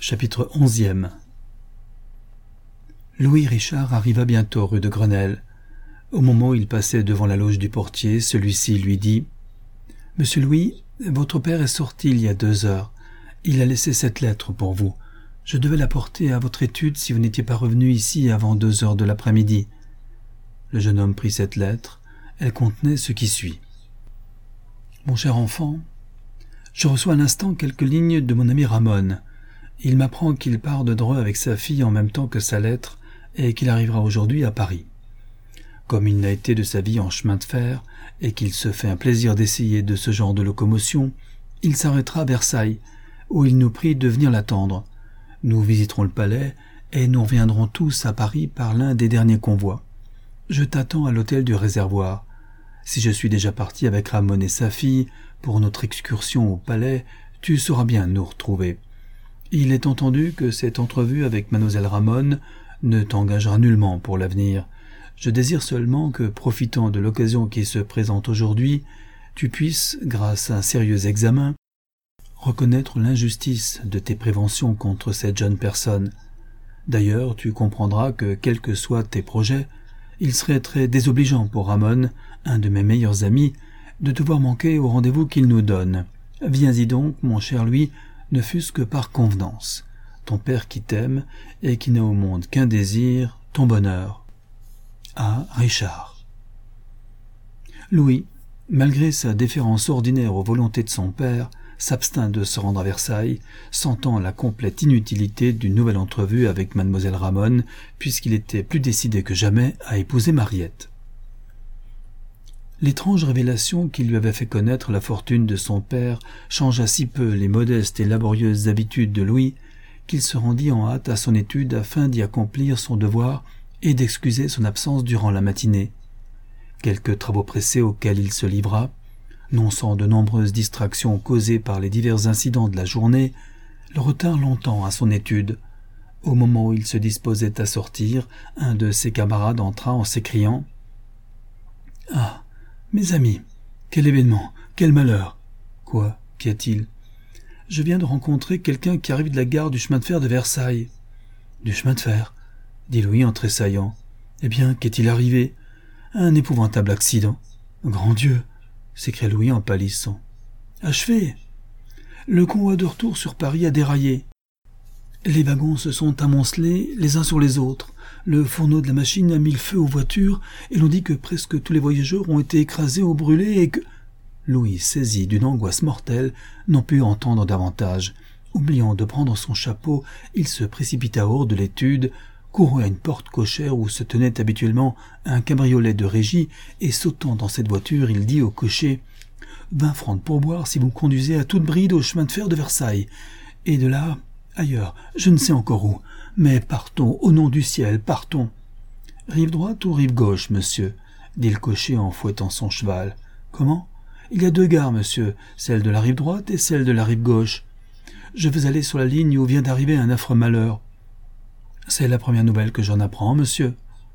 Chapitre 11e. Louis Richard arriva bientôt rue de Grenelle. Au moment où il passait devant la loge du portier, celui-ci lui dit « Monsieur Louis, votre père est sorti il y a 2 heures. Il a laissé cette lettre pour vous. Je devais la porter à votre étude si vous n'étiez pas revenu ici avant 2 heures de l'après-midi. » Le jeune homme prit cette lettre. Elle contenait ce qui suit. « Mon cher enfant, je reçois à l'instant quelques lignes de mon ami Ramon. Il m'apprend qu'il part de Dreux avec sa fille en même temps que sa lettre et qu'il arrivera aujourd'hui à Paris. Comme il n'a été de sa vie en chemin de fer et qu'il se fait un plaisir d'essayer de ce genre de locomotion, il s'arrêtera à Versailles, où il nous prie de venir l'attendre. Nous visiterons le palais et nous reviendrons tous à Paris par l'un des derniers convois. Je t'attends à l'hôtel du Réservoir. Si je suis déjà parti avec Ramon et sa fille pour notre excursion au palais, tu sauras bien nous retrouver. Il est entendu que cette entrevue avec mademoiselle Ramon ne t'engagera nullement pour l'avenir. Je désire seulement que, profitant de l'occasion qui se présente aujourd'hui, tu puisses, grâce à un sérieux examen, reconnaître l'injustice de tes préventions contre cette jeune personne. D'ailleurs, tu comprendras que, quels que soient tes projets, il serait très désobligeant pour Ramon, un de mes meilleurs amis, de devoir manquer au rendez-vous qu'il nous donne. Viens-y donc, mon cher Louis, ne fût-ce que par convenance. Ton père qui t'aime et qui n'a au monde qu'un désir, ton bonheur. A. Richard. Louis, malgré sa déférence ordinaire aux volontés de son père, s'abstint de se rendre à Versailles, sentant la complète inutilité d'une nouvelle entrevue avec mademoiselle Ramon, puisqu'il était plus décidé que jamais à épouser Mariette. L'étrange révélation qui lui avait fait connaître la fortune de son père changea si peu les modestes et laborieuses habitudes de Louis qu'il se rendit en hâte à son étude afin d'y accomplir son devoir et d'excuser son absence durant la matinée. Quelques travaux pressés auxquels il se livra, non sans de nombreuses distractions causées par les divers incidents de la journée, le retinrent longtemps à son étude. Au moment où il se disposait à sortir, un de ses camarades entra en s'écriant « Ah, mes amis, quel événement, quel malheur !»« Quoi, qu'y a-t-il ?»« Je viens de rencontrer quelqu'un qui arrive de la gare du chemin de fer de Versailles. »« Du chemin de fer ?» dit Louis en tressaillant. « Eh bien, qu'est-il arrivé ? Un épouvantable accident. »« Grand Dieu !» s'écria Louis en pâlissant. « Achevez ! Le convoi de retour sur Paris a déraillé. Les wagons se sont amoncelés les uns sur les autres. Le fourneau de la machine a mis le feu aux voitures et l'on dit que presque tous les voyageurs ont été écrasés ou brûlés et que... » Louis, saisi d'une angoisse mortelle, n'en put entendre davantage. Oubliant de prendre son chapeau, il se précipita hors de l'étude, courut à une porte cochère où se tenait habituellement un cabriolet de régie et sautant dans cette voiture, il dit au cocher « 20 francs de pourboire si vous me conduisez à toute bride au chemin de fer de Versailles. Et de là, ailleurs, je ne sais encore où. Mais partons, au nom du ciel, partons. »« Rive droite ou rive gauche, monsieur ?» dit le cocher en fouettant son cheval. « Comment ? Il y a 2 gares, monsieur, celle de la rive droite et celle de la rive gauche. Je veux aller sur la ligne où vient d'arriver un affreux malheur. »« C'est la première nouvelle que j'en apprends, monsieur. »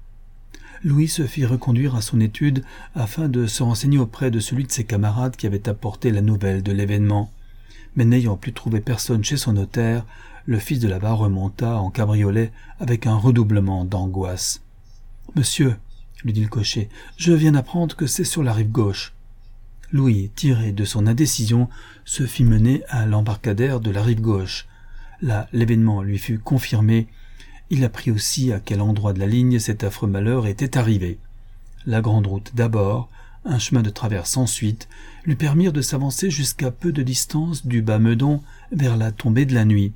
Louis se fit reconduire à son étude afin de se renseigner auprès de celui de ses camarades qui avait apporté la nouvelle de l'événement. Mais n'ayant plus trouvé personne chez son notaire, le fils de là-bas remonta en cabriolet avec un redoublement d'angoisse. « Monsieur, » lui dit le cocher, « je viens d'apprendre que c'est sur la rive gauche. » Louis, tiré de son indécision, se fit mener à l'embarcadère de la rive gauche. Là, l'événement lui fut confirmé. Il apprit aussi à quel endroit de la ligne cet affreux malheur était arrivé. La grande route d'abord, un chemin de traverse ensuite, lui permirent de s'avancer jusqu'à peu de distance du bas Meudon vers la tombée de la nuit.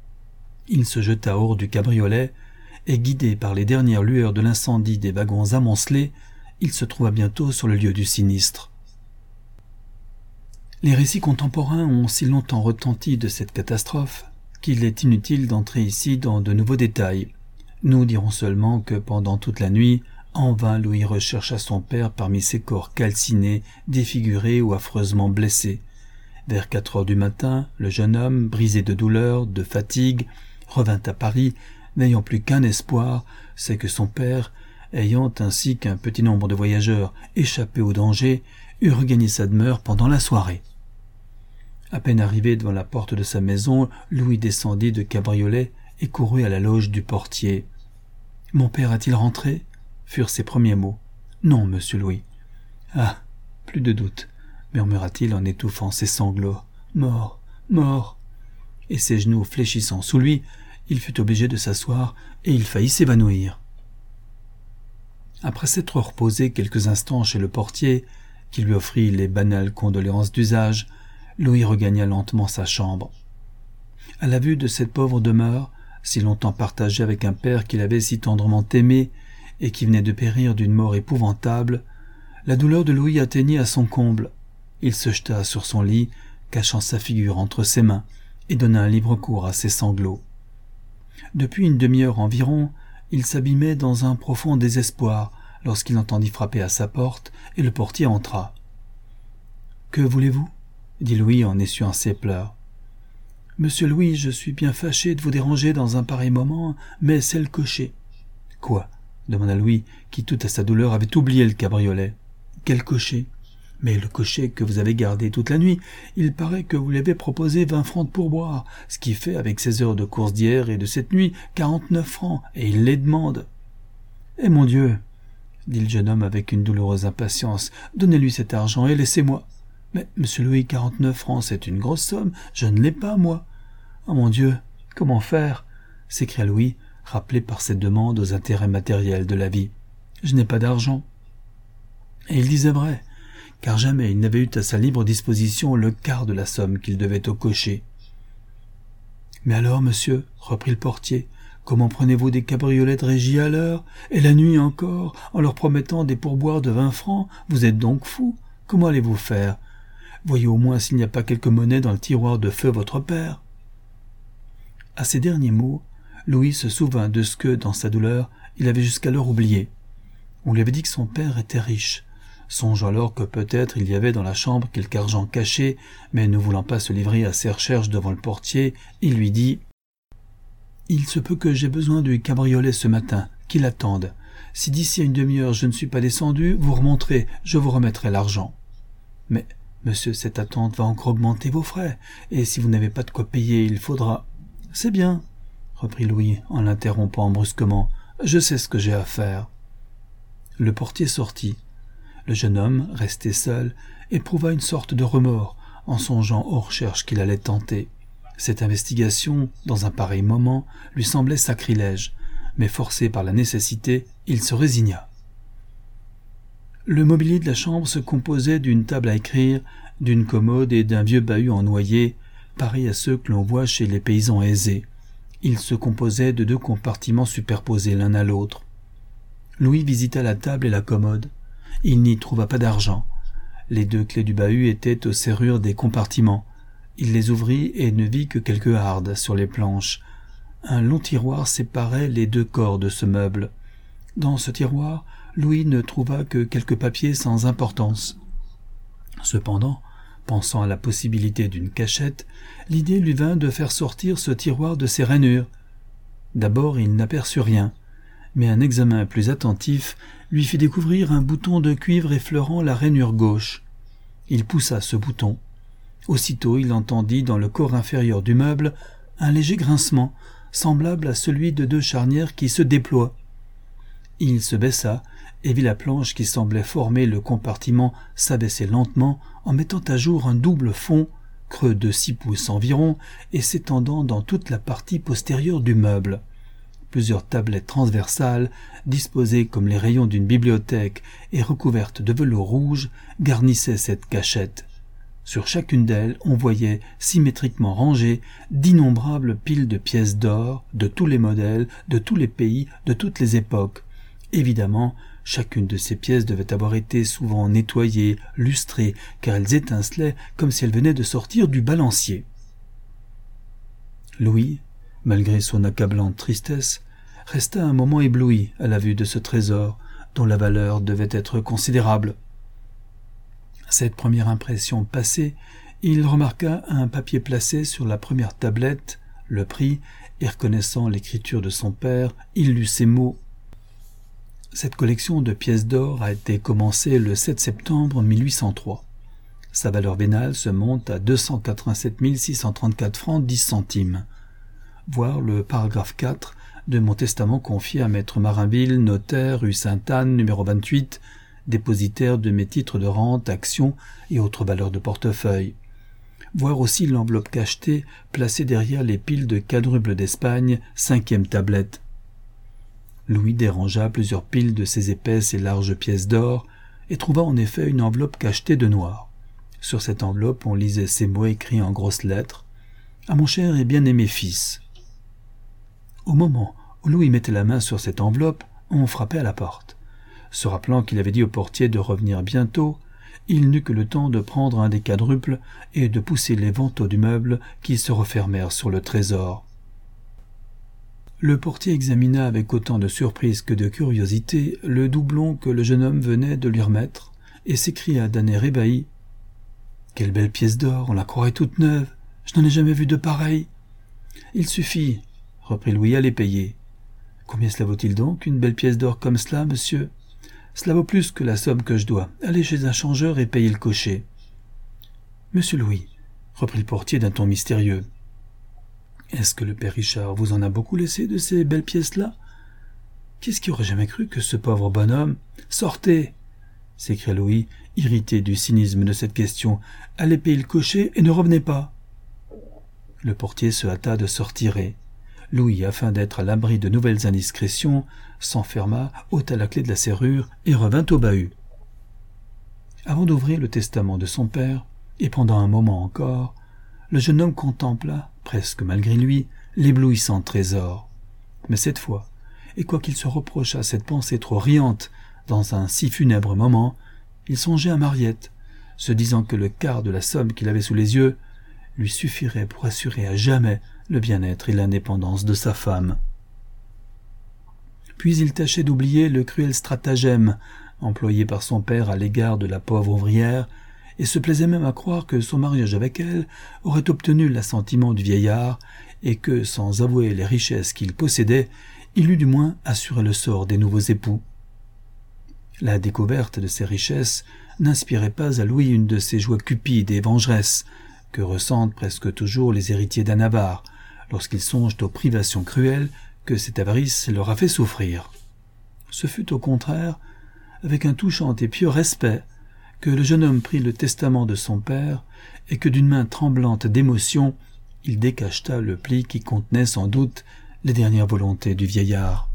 Il se jeta hors du cabriolet, et guidé par les dernières lueurs de l'incendie des wagons amoncelés, il se trouva bientôt sur le lieu du sinistre. Les récits contemporains ont si longtemps retenti de cette catastrophe qu'il est inutile d'entrer ici dans de nouveaux détails. Nous dirons seulement que pendant toute la nuit, en vain Louis rechercha son père parmi ces corps calcinés, défigurés ou affreusement blessés. Vers 4 heures du matin, le jeune homme, brisé de douleur, de fatigue, revint à Paris, n'ayant plus qu'un espoir, c'est que son père, ayant ainsi qu'un petit nombre de voyageurs échappé au danger, eût regagné sa demeure pendant la soirée. À peine arrivé devant la porte de sa maison, Louis descendit de cabriolet et courut à la loge du portier. « Mon père a-t-il rentré ?» furent ses premiers mots. « Non, monsieur Louis. »« Ah, plus de doute, » murmura-t-il en étouffant ses sanglots. « Mort, mort !» Et ses genoux fléchissant sous lui, il fut obligé de s'asseoir et il faillit s'évanouir. Après s'être reposé quelques instants chez le portier, qui lui offrit les banales condoléances d'usage, Louis regagna lentement sa chambre. À la vue de cette pauvre demeure, si longtemps partagée avec un père qu'il avait si tendrement aimé et qui venait de périr d'une mort épouvantable, la douleur de Louis atteignit à son comble. Il se jeta sur son lit, cachant sa figure entre ses mains, et donna un libre cours à ses sanglots. Depuis une demi-heure environ, il s'abîmait dans un profond désespoir lorsqu'il entendit frapper à sa porte et le portier entra. « Que voulez-vous » dit Louis en essuyant ses pleurs. « Monsieur Louis, je suis bien fâché de vous déranger dans un pareil moment, mais c'est le cocher. »« Quoi » demanda Louis, qui, tout à sa douleur, avait oublié le cabriolet. « Quel cocher ?»« Mais le cocher que vous avez gardé toute la nuit. Il paraît que vous lui avez proposé 20 francs de pourboire, ce qui fait, avec 16 heures de course d'hier et de cette nuit, 49 francs, et il les demande. »« Eh mon Dieu !» dit le jeune homme avec une douloureuse impatience. « Donnez-lui cet argent et laissez-moi. »« Mais, monsieur Louis, 49 francs, c'est une grosse somme. Je ne l'ai pas, moi. »« Oh mon Dieu, comment faire ?» s'écria Louis, rappelé par cette demande aux intérêts matériels de la vie. « Je n'ai pas d'argent. » Et il disait vrai, car jamais il n'avait eu à sa libre disposition le quart de la somme qu'il devait au cocher. « Mais alors, monsieur, reprit le portier, comment prenez-vous des cabriolets de régie à l'heure, et la nuit encore, en leur promettant des pourboires de 20 francs? Vous êtes donc fou. Comment allez-vous faire? Voyez au moins s'il n'y a pas quelque monnaie dans le tiroir de feu votre père. » À ces derniers mots, Louis se souvint de ce que, dans sa douleur, il avait jusqu'alors oublié. On lui avait dit que son père était riche. Songeant alors que peut-être il y avait dans la chambre quelque argent caché, mais ne voulant pas se livrer à ses recherches devant le portier, il lui dit « Il se peut que j'aie besoin du cabriolet ce matin, qu'il attende. Si d'ici à une demi-heure je ne suis pas descendu, vous remonterez, je vous remettrai l'argent. »« Mais, monsieur, cette attente va encore augmenter vos frais, et si vous n'avez pas de quoi payer, il faudra... »« C'est bien, » reprit Louis en l'interrompant brusquement, « je sais ce que j'ai à faire. » Le portier sortit. Le jeune homme, resté seul, éprouva une sorte de remords en songeant aux recherches qu'il allait tenter. Cette investigation, dans un pareil moment, lui semblait sacrilège, mais forcé par la nécessité, il se résigna. Le mobilier de la chambre se composait d'une table à écrire, d'une commode et d'un vieux bahut en noyer, pareil à ceux que l'on voit chez les paysans aisés. Il se composait de 2 compartiments superposés l'un à l'autre. Louis visita la table et la commode. Il n'y trouva pas d'argent. Les 2 clés du bahut étaient aux serrures des compartiments. Il les ouvrit et ne vit que quelques hardes sur les planches. Un long tiroir séparait les 2 corps de ce meuble. Dans ce tiroir, Louis ne trouva que quelques papiers sans importance. Cependant, pensant à la possibilité d'une cachette, l'idée lui vint de faire sortir ce tiroir de ses rainures. D'abord, il n'aperçut rien, mais un examen plus attentif lui fit découvrir un bouton de cuivre effleurant la rainure gauche. Il poussa ce bouton. Aussitôt, il entendit dans le corps inférieur du meuble un léger grincement, semblable à celui de 2 charnières qui se déploient. Il se baissa et vit la planche qui semblait former le compartiment s'abaisser lentement en mettant à jour un double fond, creux de 6 pouces environ, et s'étendant dans toute la partie postérieure du meuble. Plusieurs tablettes transversales, disposées comme les rayons d'une bibliothèque et recouvertes de velours rouge, garnissaient cette cachette. Sur chacune d'elles, on voyait, symétriquement rangées, d'innombrables piles de pièces d'or, de tous les modèles, de tous les pays, de toutes les époques. Évidemment, chacune de ces pièces devait avoir été souvent nettoyée, lustrée, car elles étincelaient comme si elles venaient de sortir du balancier. Louis, malgré son accablante tristesse, resta un moment ébloui à la vue de ce trésor, dont la valeur devait être considérable. Cette première impression passée, il remarqua un papier placé sur la première tablette, le prix, et reconnaissant l'écriture de son père, il lut ces mots. Cette collection de pièces d'or a été commencée le 7 septembre 1803. Sa valeur vénale se monte à 287 634 francs 10 centimes. Voir le paragraphe 4 de mon testament confié à maître Marinville, notaire, rue Sainte-Anne, numéro 28, dépositaire de mes titres de rente, actions et autres valeurs de portefeuille. Voir aussi l'enveloppe cachetée placée derrière les piles de quadruples d'Espagne, 5e tablette. Louis dérangea plusieurs piles de ces épaisses et larges pièces d'or et trouva en effet une enveloppe cachetée de noir. Sur cette enveloppe, on lisait ces mots écrits en grosses lettres. « À mon cher et bien-aimé fils ». Au moment où Louis mettait la main sur cette enveloppe, on frappait à la porte. Se rappelant qu'il avait dit au portier de revenir bientôt, il n'eut que le temps de prendre un des quadruples et de pousser les vantaux du meuble qui se refermèrent sur le trésor. Le portier examina avec autant de surprise que de curiosité le doublon que le jeune homme venait de lui remettre et s'écria d'un air ébahi. « Quelle belle pièce d'or, on la croirait toute neuve, je n'en ai jamais vu de pareille. »« Il suffit, » reprit Louis, « à les payer. »« Combien cela vaut-il donc, une belle pièce d'or comme cela, monsieur ? » ?»« Cela vaut plus que la somme que je dois. Allez chez un changeur et payez le cocher. »« Monsieur Louis, » reprit le portier d'un ton mystérieux, « est-ce que le père Richard vous en a beaucoup laissé de ces belles pièces-là ? Qu'est-ce qui aurait jamais cru que ce pauvre bonhomme... »« Sortez !» s'écria Louis, irrité du cynisme de cette question. « Allez payer le cocher et ne revenez pas. » Le portier se hâta de se retirer. Louis, afin d'être à l'abri de nouvelles indiscrétions, s'enferma, ôta la clé de la serrure et revint au bahut. Avant d'ouvrir le testament de son père, et pendant un moment encore, le jeune homme contempla, presque malgré lui, l'éblouissant trésor. Mais cette fois, et quoiqu'il se reprochât cette pensée trop riante dans un si funèbre moment, il songeait à Mariette, se disant que le quart de la somme qu'il avait sous les yeux lui suffirait pour assurer à jamais le bien-être et l'indépendance de sa femme. Puis il tâchait d'oublier le cruel stratagème employé par son père à l'égard de la pauvre ouvrière, et se plaisait même à croire que son mariage avec elle aurait obtenu l'assentiment du vieillard, et que, sans avouer les richesses qu'il possédait, il eût du moins assuré le sort des nouveaux époux. La découverte de ces richesses n'inspirait pas à Louis une de ces joies cupides et vengeresses que ressentent presque toujours les héritiers d'un avare, lorsqu'ils songent aux privations cruelles que cette avarice leur a fait souffrir. Ce fut au contraire avec un touchant et pieux respect que le jeune homme prit le testament de son père et que d'une main tremblante d'émotion, il décacheta le pli qui contenait sans doute les dernières volontés du vieillard.